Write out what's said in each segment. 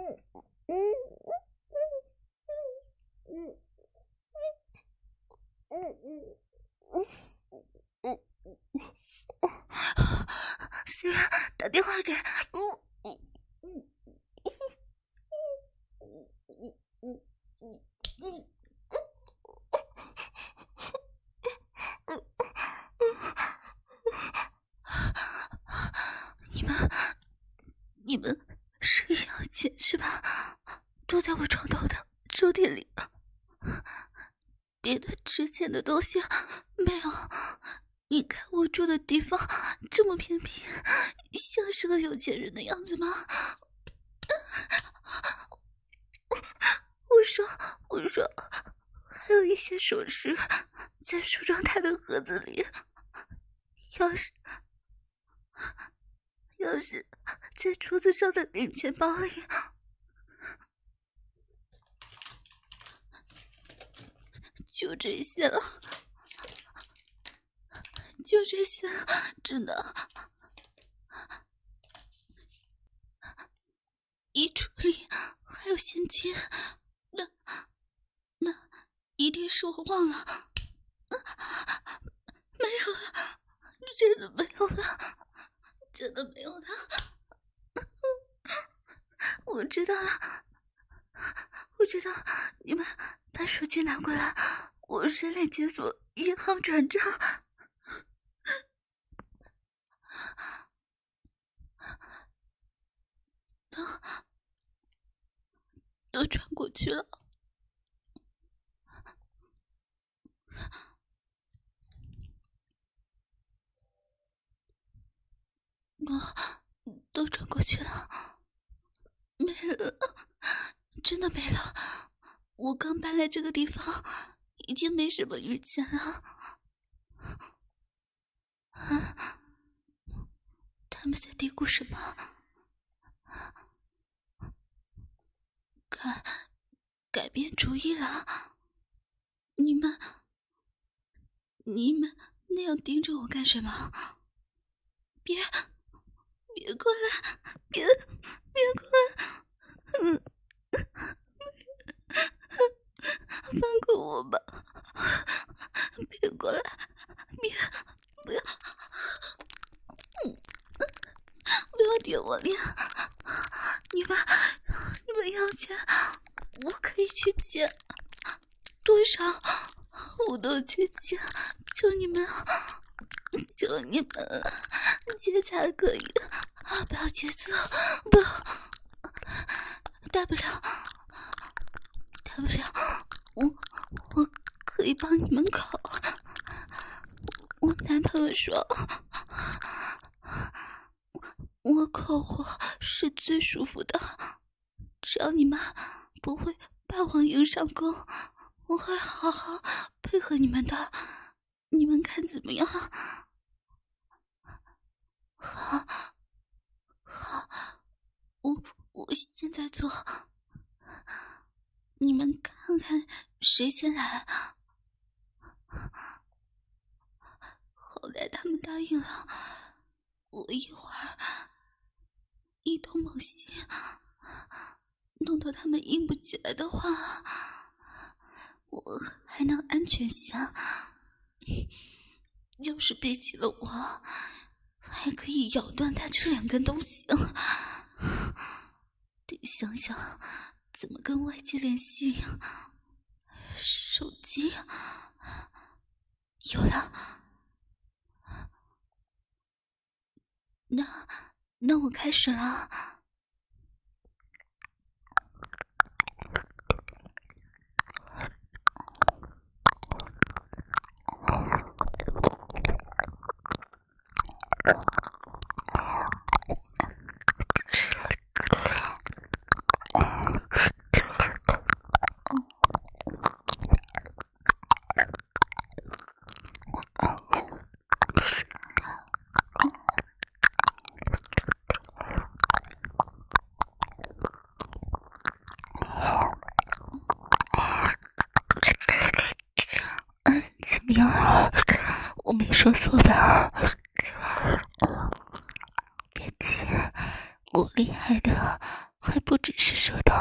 虽然打电话给你们是要钱是吧？躲在我床头的抽屉里，别的值钱的东西没有。你看我住的地方这么偏僻，像是个有钱人的样子吗？我说，还有一些首饰在梳妆台的盒子里，要是在桌子上的零钱包里，就这些了，真的。衣橱里还有现金，那一定是我忘了。没有了，真的没有了。我知道了，你们把手机拿过来，我人脸解锁银行转账。都转过去了。都转过去了，没了，真的没了。我刚搬来这个地方，已经没什么余钱了。他们在嘀咕什么？改变主意了？你们那样盯着我干什么？别过来，别过来！放过我吧！别过来！不要！不要点我脸！你们要钱，我可以去借，多少我都去借，求你们了，劫财可以，不要劫色，不，大不了，我可以帮你们考。我男朋友说，我口活是最舒服的，只要你们不会霸王硬上弓，我会好好配合你们的，你们看怎么样？好，我现在做，你们看看谁先来。后来他们答应了，我一会儿一通猛袭，弄到他们硬不起来的话，我还能安全下。要是逼起了我，还可以咬断他这2根东西。得想想怎么跟外界联系。手机有了，那我开始了。怎么样？我没说错吧？别急，我厉害的还不只是舌头。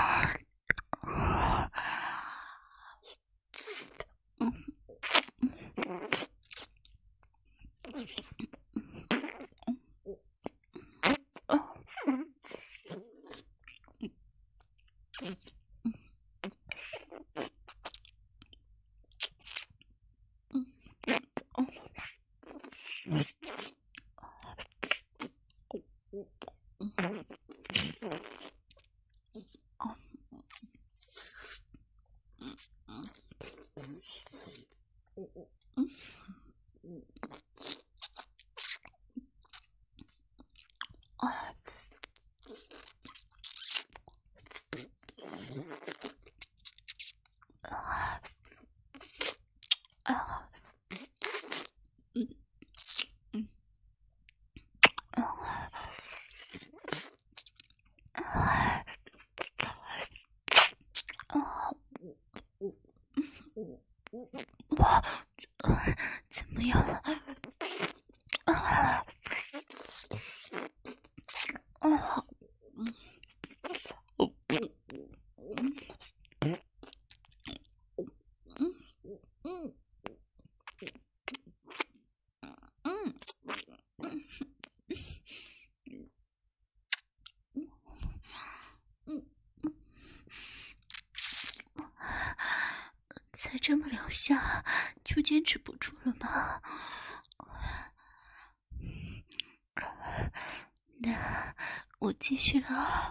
怎么样了？才这么2下就坚持不住了吗？那我继续了。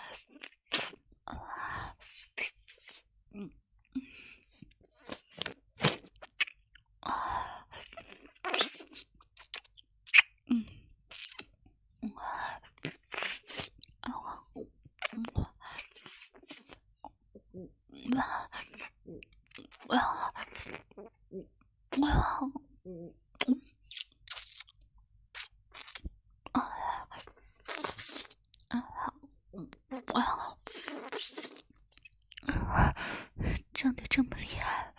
胀得这么厉害，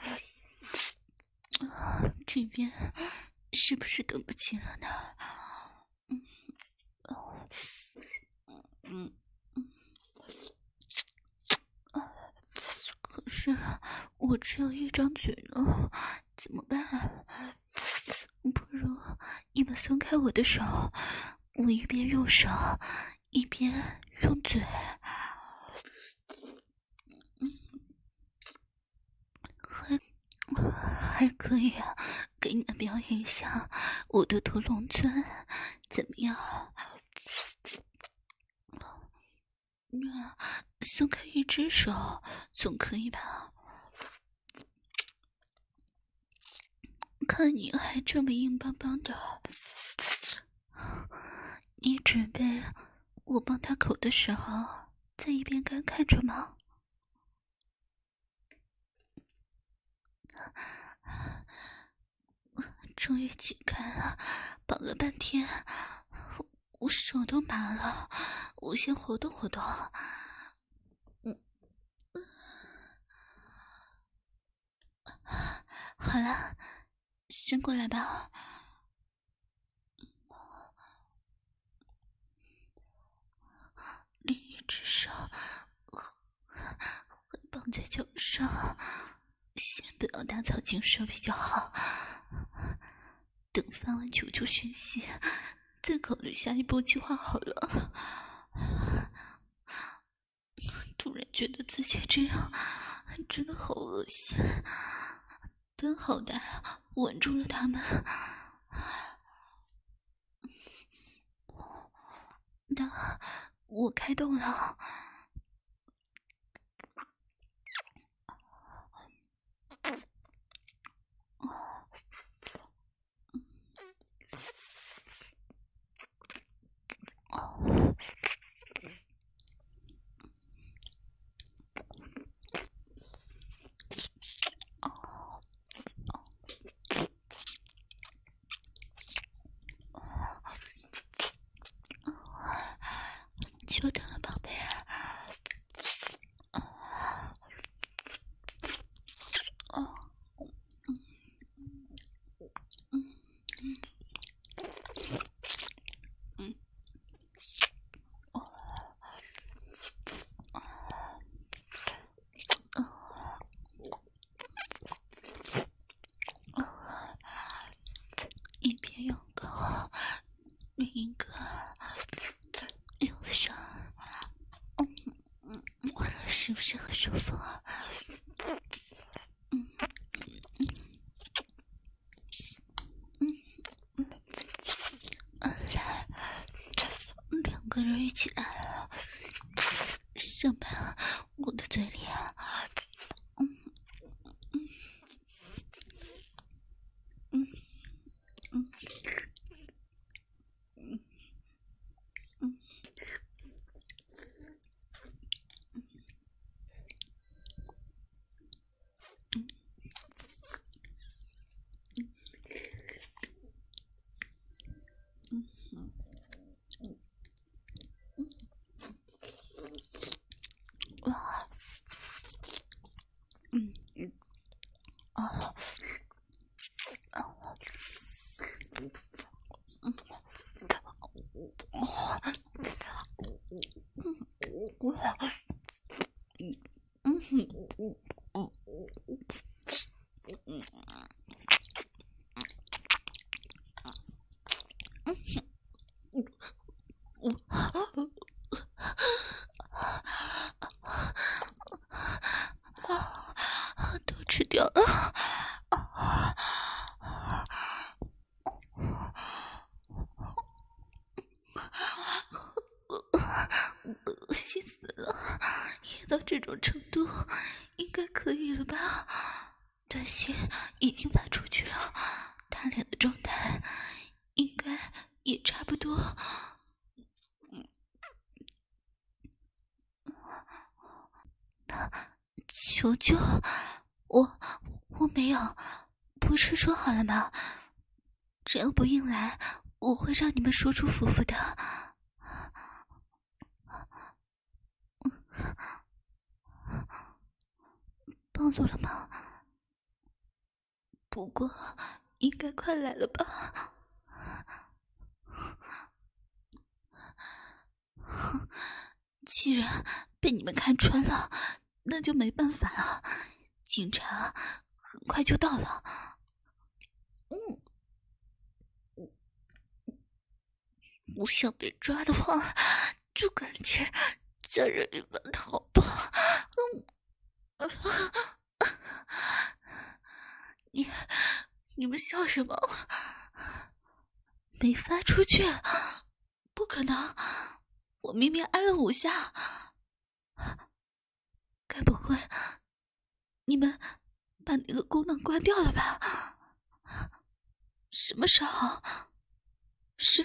这边是不是等不及了呢？可是我只有一张嘴呢，怎么办？不如你们松开我的手，我一边用手一边用嘴。还可以给你们表演一下我的屠龙钻，怎么样？松开一只手总可以吧？看你还这么硬邦邦的，你准备我帮他口的时候在一边干看着吗？终于解开了，绑了半天，我手都麻了，我先活动活动。好了，伸过来吧。另一只手会绑在脚上，先不要打草惊蛇比较好。等发完求救讯息，再考虑下一步计划好了。突然觉得自己这样真的好恶心，但好歹稳住了他们。那我开动了。久等了，宝贝。 有个另一个有伤，是不是很舒服啊？来，两个人一起来，上满我的嘴里啊！都吃掉了。恶心死了！演到这种程度，应该可以了吧？短信已经发出去了，他俩的状态应该也差不多。求求我没有，不是说好了吗？只要不硬来，我会让你们舒舒服服的。暴露了吗？不过应该快来了吧。既然被你们看穿了，那就没办法了。警察很快就到了。我想被抓的话，就赶紧叫人你们逃吧。你们笑什么？没发出去？不可能！我明明按了5下。该不会你们把那个功能关掉了吧？什么时候？是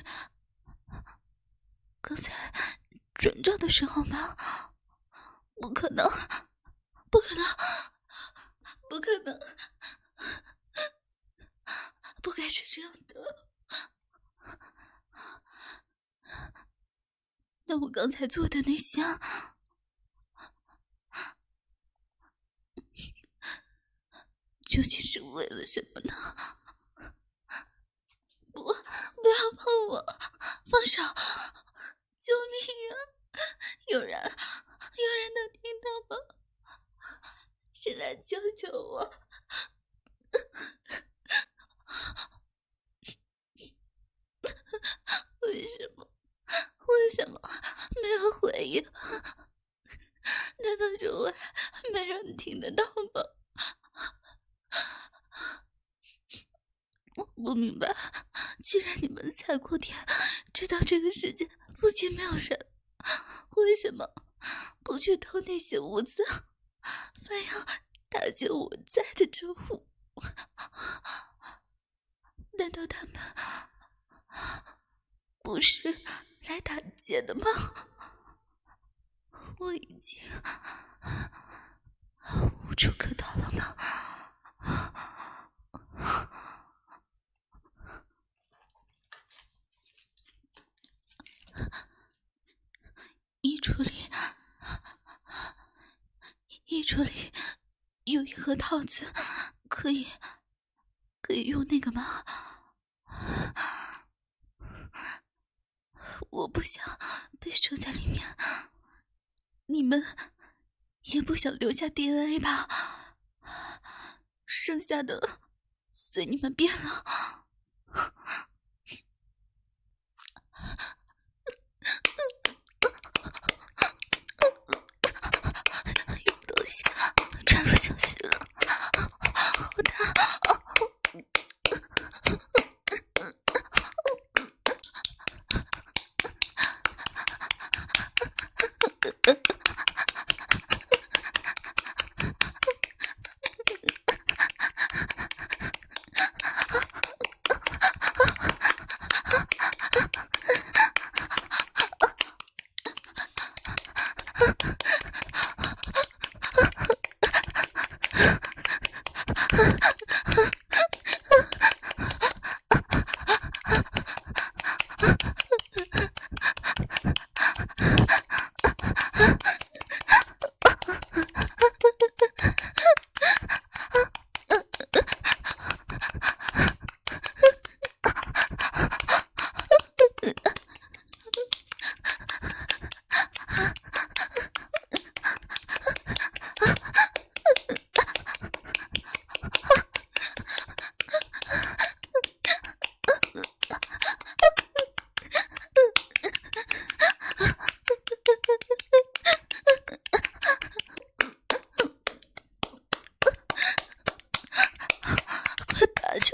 刚才转账的时候吗？不可能，不可能，不可能，不该是这样的。那我刚才做的那些，究竟是为了什么呢？不要碰我，放手！救命啊！有人能听到吗？谁来救救我？为什么没有回应？难道周围没人听得到吗？我不明白，既然你们踩过点，知道这个世界附近没有人，为什么不去偷那些物资，非要打劫我在的这户？难道他们不是来打劫的吗？我已经无处可逃了吗？衣橱里有一盒套子，可以用那个吗？我不想被收在里面，你们也不想留下 DNA 吧？剩下的随你们便了。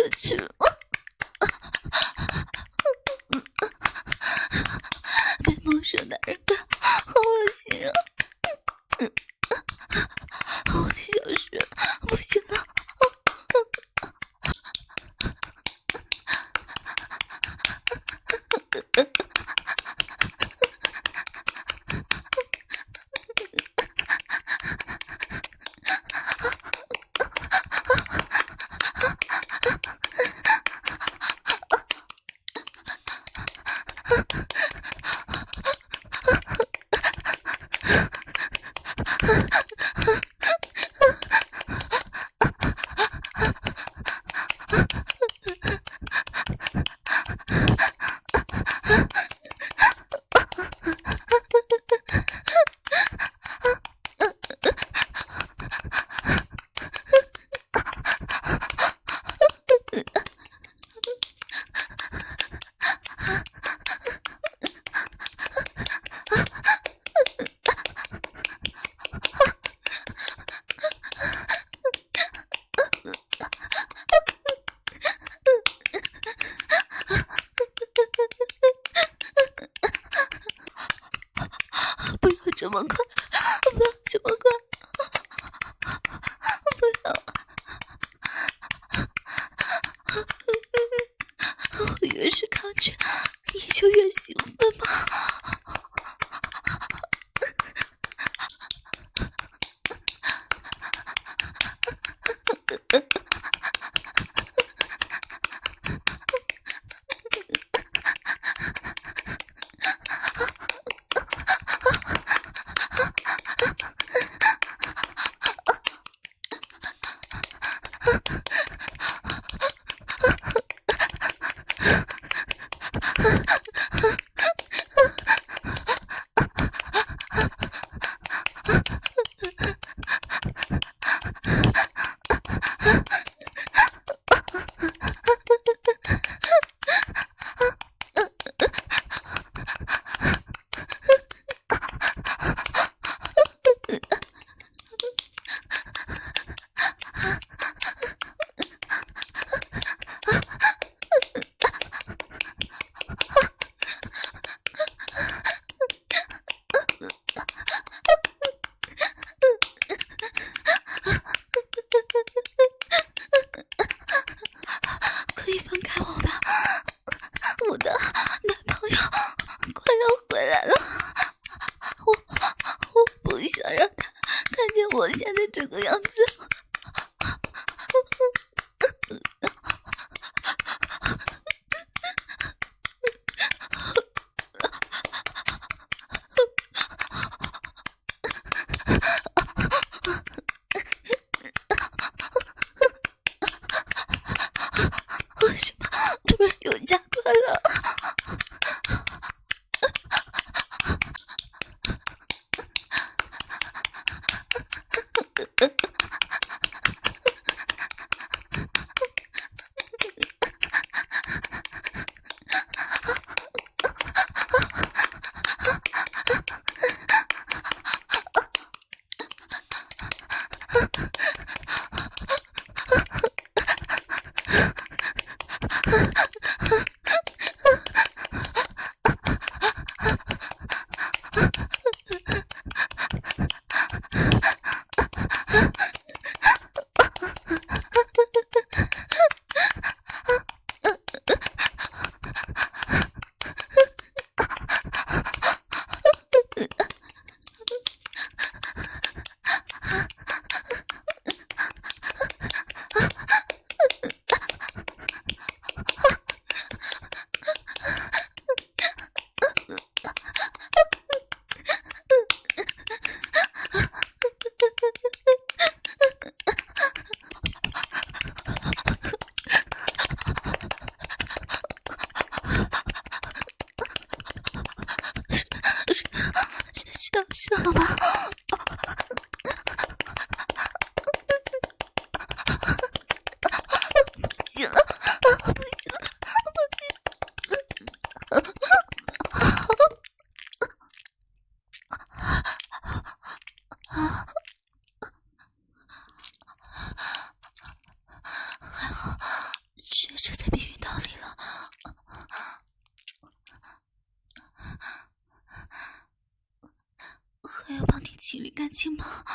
去了。被陌生男人干，好恶心啊！我的小穴不行了。不要这么快，不要这么快，不要！我越是抗拒，你就越兴奋吗？可以放开我吧，我的男朋友快要回来了，我不想让他看见我现在这个样子。为什么突然又加快了？上了吧？不行了，不行了，还好， 清理干净吗？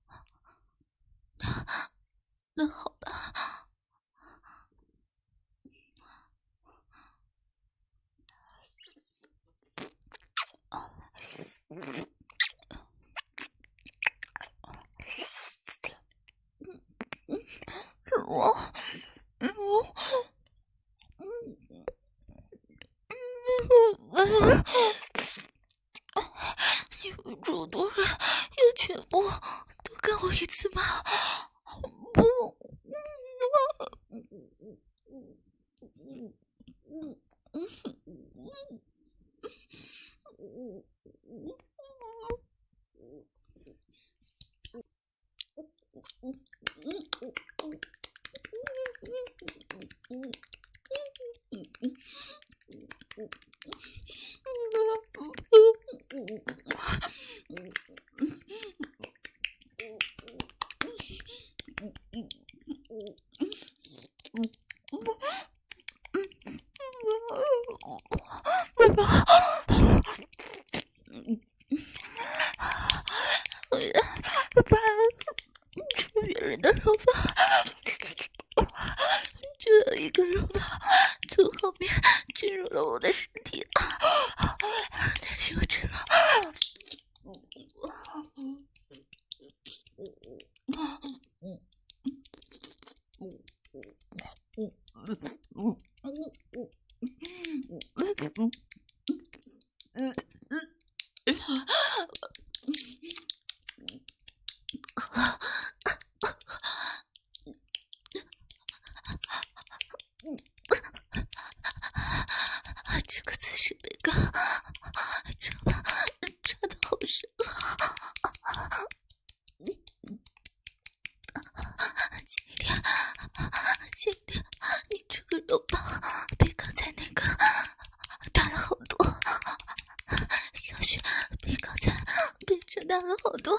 那好吧。你们这么多人，要全部都干我一次吗？不。把吃别人的肉吧，这一个肉吧从后面进入了我的身体了，但是我吃了。这个姿势被干，插得好深啊！轻一点，轻一点，你这个肉棒比刚才那个大了好多，小雪比刚才比这大了好多。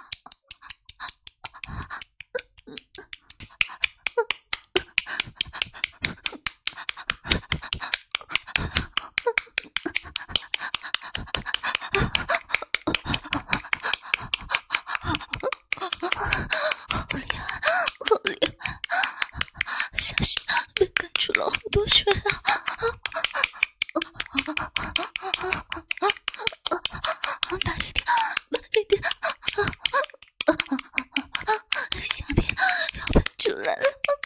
多水啊！慢一点，慢一点，下面要喷出来了，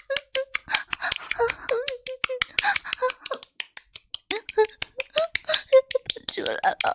喷出来了。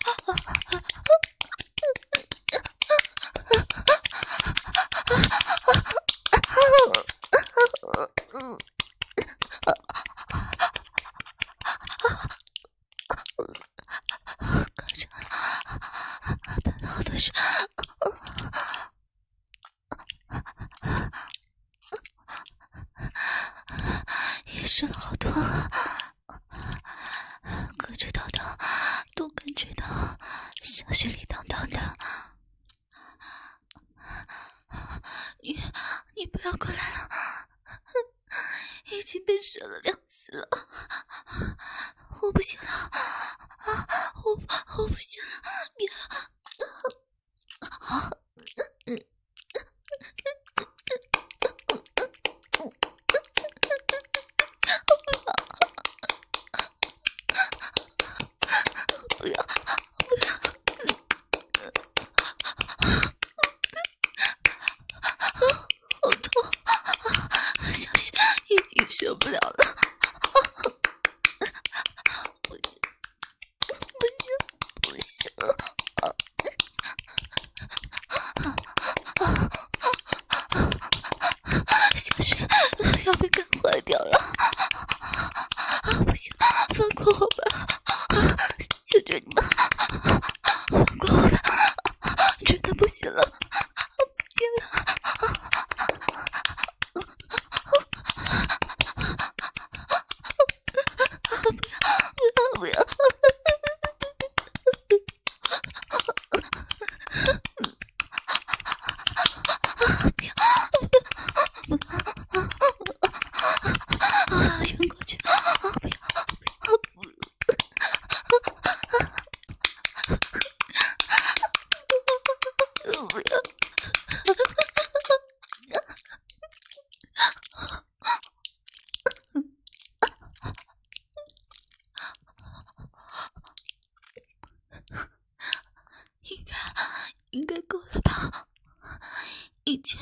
也是好多，隔着道道都感觉到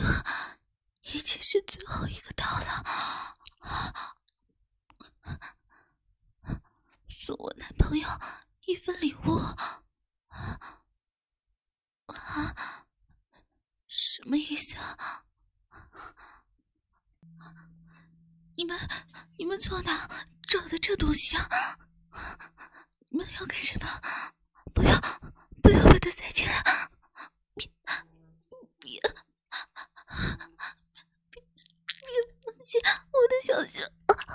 已经是最后一个刀了，送我男朋友一份礼物。什么意思啊？你们从哪找的这东西啊？你们要干什么？不要把它塞进来！别放弃我的小熊！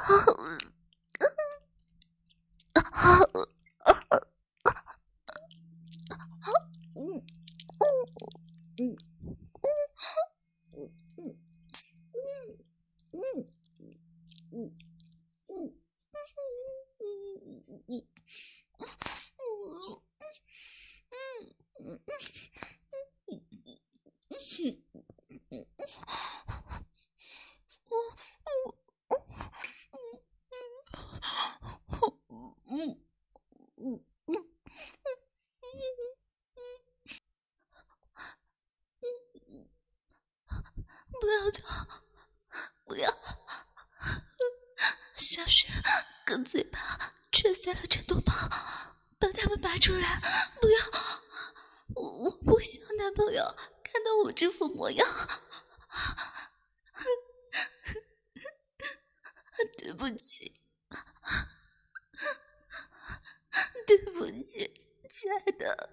不要走！不要！小雪跟嘴巴却塞了这多包，把它们拔出来！不要！我不想男朋友看到我这副模样。对不起，对不起，亲爱的。